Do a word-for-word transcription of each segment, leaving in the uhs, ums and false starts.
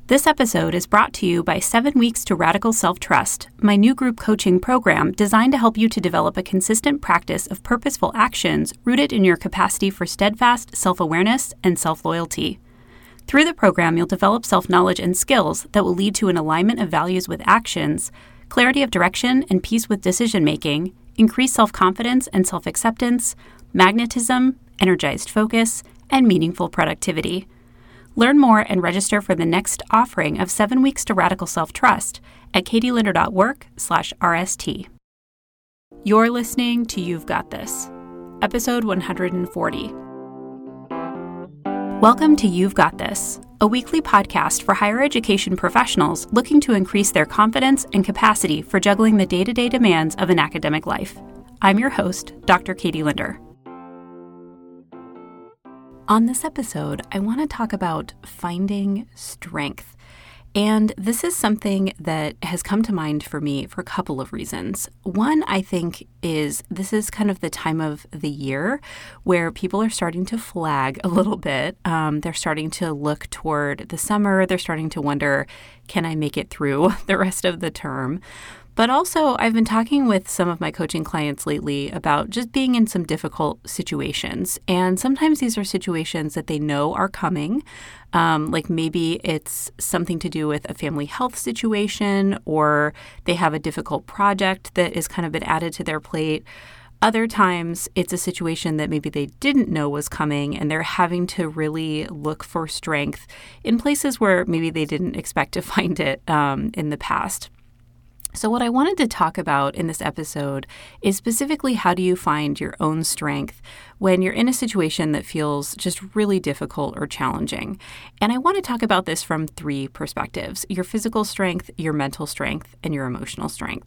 This episode is brought to you by Seven Weeks to Radical Self-Trust, my new group coaching program designed to help you to develop a consistent practice of purposeful actions rooted in your capacity for steadfast self-awareness and self-loyalty. Through the program, you'll develop self-knowledge and skills that will lead to an alignment of values with actions, clarity of direction and peace with decision-making, increased self-confidence and self-acceptance, magnetism, energized focus, and meaningful productivity. Learn more and register for the next offering of Seven Weeks to Radical Self-Trust at katielinder.work slash RST. You're listening to You've Got This, episode one hundred forty. Welcome to You've Got This, a weekly podcast for higher education professionals looking to increase their confidence and capacity for juggling the day-to-day demands of an academic life. I'm your host, Doctor Katie Linder. On this episode, I want to talk about finding strength. And this is something that has come to mind for me for a couple of reasons. One, I think, is this is kind of the time of the year where people are starting to flag a little bit. Um, they're starting to look toward the summer. They're starting to wonder, can I make it through the rest of the term? But also, I've been talking with some of my coaching clients lately about just being in some difficult situations. And sometimes these are situations that they know are coming. Um, like maybe it's something to do with a family health situation, or they have a difficult project that has kind of been added to their plate. Other times, it's a situation that maybe they didn't know was coming, and they're having to really look for strength in places where maybe they didn't expect to find it um, in the past. So what I wanted to talk about in this episode is specifically how do you find your own strength when you're in a situation that feels just really difficult or challenging. And I want to talk about this from three perspectives: your physical strength, your mental strength, and your emotional strength.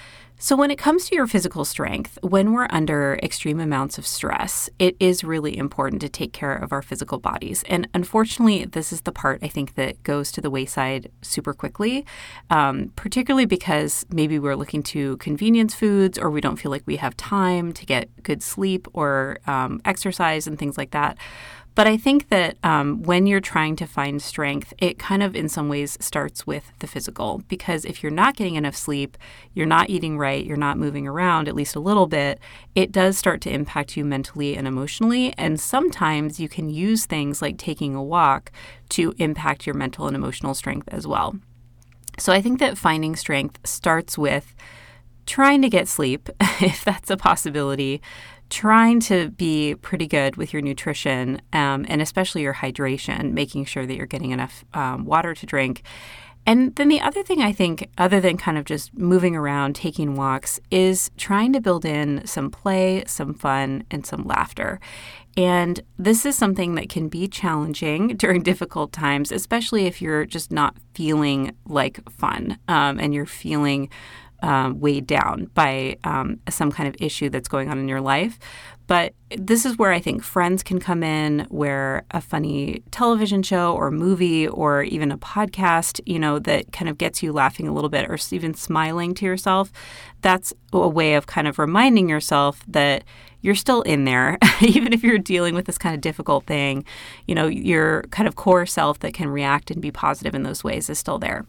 So when it comes to your physical strength, when we're under extreme amounts of stress, it is really important to take care of our physical bodies. And unfortunately, this is the part I think that goes to the wayside super quickly, um, particularly because maybe we're looking to convenience foods, or we don't feel like we have time to get good sleep or um, exercise and things like that. But I think that um, when you're trying to find strength, it kind of in some ways starts with the physical, because if you're not getting enough sleep, you're not eating right, you're not moving around at least a little bit, it does start to impact you mentally and emotionally. And sometimes you can use things like taking a walk to impact your mental and emotional strength as well. So I think that finding strength starts with trying to get sleep, if that's a possibility, trying to be pretty good with your nutrition, um, and especially your hydration, making sure that you're getting enough um, water to drink. And then the other thing I think, other than kind of just moving around, taking walks, is trying to build in some play, some fun, and some laughter. And this is something that can be challenging during difficult times, especially if you're just not feeling like fun um, and you're feeling Um, weighed down by um, some kind of issue that's going on in your life. But this is where I think friends can come in, where a funny television show or movie or even a podcast, you know, that kind of gets you laughing a little bit or even smiling to yourself. That's a way of kind of reminding yourself that you're still in there, even if you're dealing with this kind of difficult thing. You know, your kind of core self that can react and be positive in those ways is still there.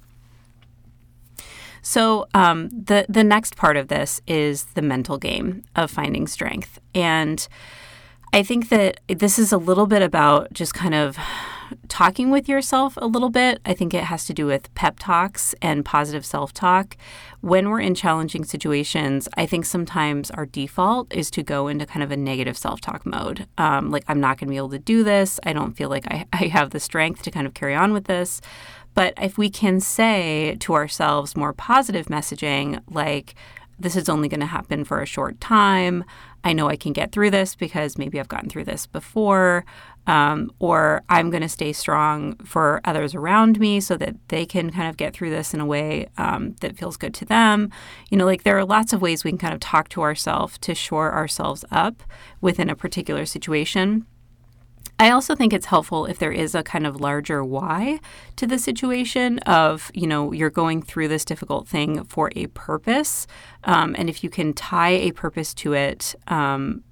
So um, the the next part of this is the mental game of finding strength. And I think that this is a little bit about just kind of talking with yourself a little bit. I think it has to do with pep talks and positive self-talk. When we're in challenging situations, I think sometimes our default is to go into kind of a negative self-talk mode. Um, like, I'm not going to be able to do this. I don't feel like I, I have the strength to kind of carry on with this. But if we can say to ourselves more positive messaging, like, this is only going to happen for a short time, I know I can get through this because maybe I've gotten through this before, um, or I'm going to stay strong for others around me so that they can kind of get through this in a way um, that feels good to them. You know, like, there are lots of ways we can kind of talk to ourselves to shore ourselves up within a particular situation. I also think it's helpful if there is a kind of larger why to the situation of, you know, you're going through this difficult thing for a purpose. Um, and if you can tie a purpose to it, um,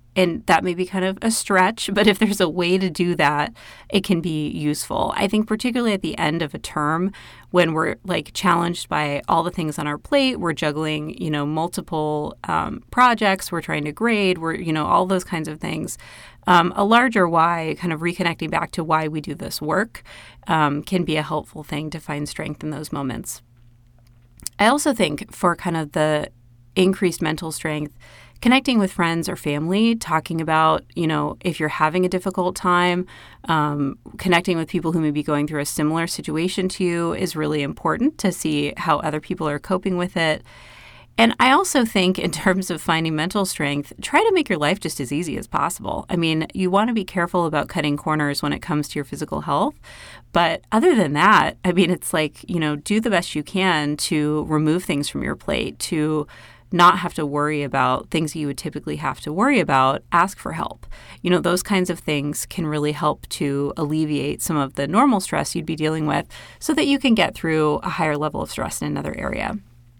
And that may be kind of a stretch, but if there's a way to do that, it can be useful. I think particularly at the end of a term when we're like challenged by all the things on our plate, we're juggling, you know, multiple um, projects, we're trying to grade, we're, you know, all those kinds of things. Um, a larger why, kind of reconnecting back to why we do this work, um, can be a helpful thing to find strength in those moments. I also think for kind of the increased mental strength, connecting with friends or family, talking about, you know, if you're having a difficult time, um, connecting with people who may be going through a similar situation to you is really important to see how other people are coping with it. And I also think in terms of finding mental strength, try to make your life just as easy as possible. I mean, you want to be careful about cutting corners when it comes to your physical health. But other than that, I mean, it's like, you know, do the best you can to remove things from your plate, to not have to worry about things that you would typically have to worry about. Ask for help. You know, those kinds of things can really help to alleviate some of the normal stress you'd be dealing with so that you can get through a higher level of stress in another area.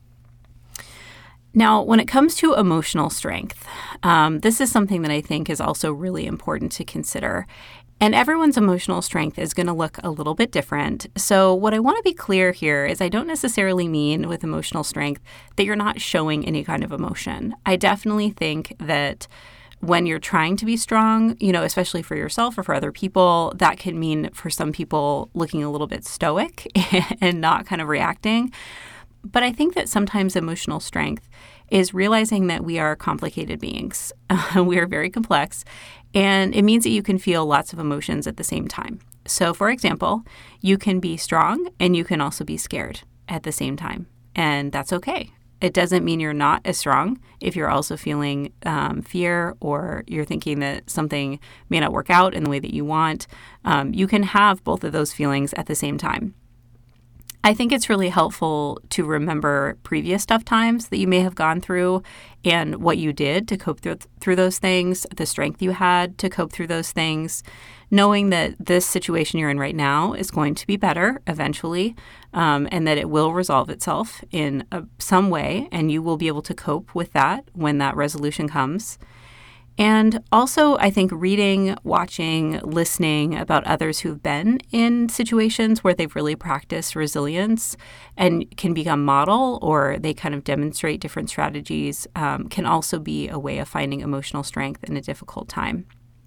Now, when it comes to emotional strength, um, this is something that I think is also really important to consider. And everyone's emotional strength is going to look a little bit different. So what I want to be clear here is I don't necessarily mean with emotional strength that you're not showing any kind of emotion. I definitely think that when you're trying to be strong, you know, especially for yourself or for other people, that can mean for some people looking a little bit stoic and not kind of reacting. But I think that sometimes emotional strength is realizing that we are complicated beings. Uh, we are very complex, and it means that you can feel lots of emotions at the same time. So, for example, you can be strong and you can also be scared at the same time, and that's okay. It doesn't mean you're not as strong if you're also feeling um, fear or you're thinking that something may not work out in the way that you want. Um, you can have both of those feelings at the same time. I think it's really helpful to remember previous tough times that you may have gone through and what you did to cope through, through those things, the strength you had to cope through those things, knowing that this situation you're in right now is going to be better eventually, um, and that it will resolve itself in a, some way, and you will be able to cope with that when that resolution comes. And also, I think reading, watching, listening about others who've been in situations where they've really practiced resilience and can become model, or they kind of demonstrate different strategies, um, can also be a way of finding emotional strength in a difficult time.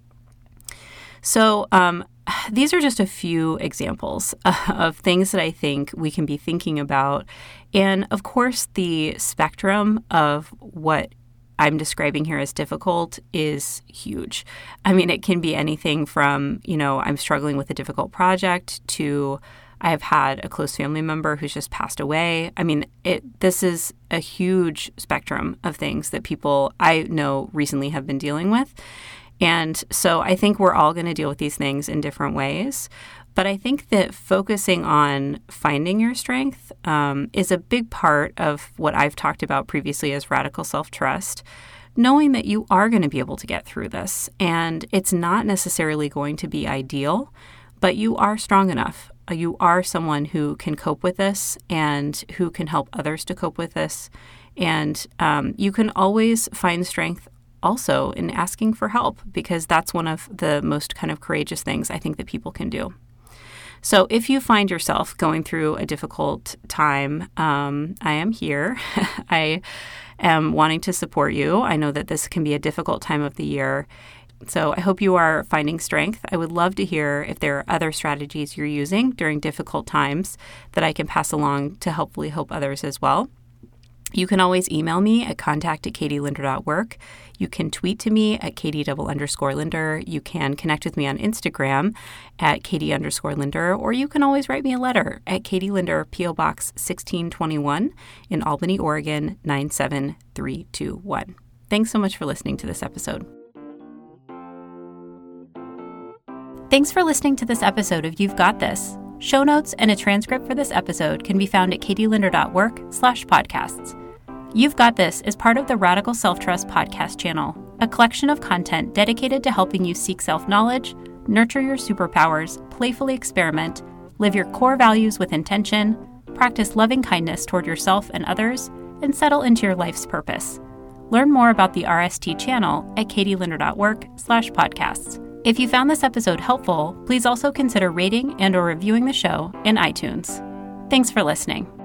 So um, these are just a few examples of things that I think we can be thinking about. And of course, the spectrum of what I'm describing here as difficult is huge. I mean, it can be anything from, you know, I'm struggling with a difficult project to I have had a close family member who's just passed away. I mean, it. This is a huge spectrum of things that people I know recently have been dealing with. And so I think we're all going to deal with these things in different ways. But I think that focusing on finding your strength um, is a big part of what I've talked about previously as radical self-trust, knowing that you are going to be able to get through this. And it's not necessarily going to be ideal, but you are strong enough. You are someone who can cope with this and who can help others to cope with this. And um, you can always find strength also in asking for help, because that's one of the most kind of courageous things I think that people can do. So if you find yourself going through a difficult time, um, I am here. I am wanting to support you. I know that this can be a difficult time of the year. So I hope you are finding strength. I would love to hear if there are other strategies you're using during difficult times that I can pass along to hopefully help others as well. You can always email me at contact at katie linder dot work. You can tweet to me at katie double underscore linder. You can connect with me on Instagram at katie underscore linder, or you can always write me a letter at Katie Linder, P O Box sixteen twenty-one in Albany, Oregon, nine seven three two one. Thanks so much for listening to this episode. Thanks for listening to this episode of You've Got This. Show notes and a transcript for this episode can be found at katie linder dot work slash podcasts. You've Got This is part of the Radical Self-Trust podcast channel, a collection of content dedicated to helping you seek self-knowledge, nurture your superpowers, playfully experiment, live your core values with intention, practice loving kindness toward yourself and others, and settle into your life's purpose. learn more about the R S T channel at katielinder.work slash podcasts. If you found this episode helpful, please also consider rating and or reviewing the show in iTunes. Thanks for listening.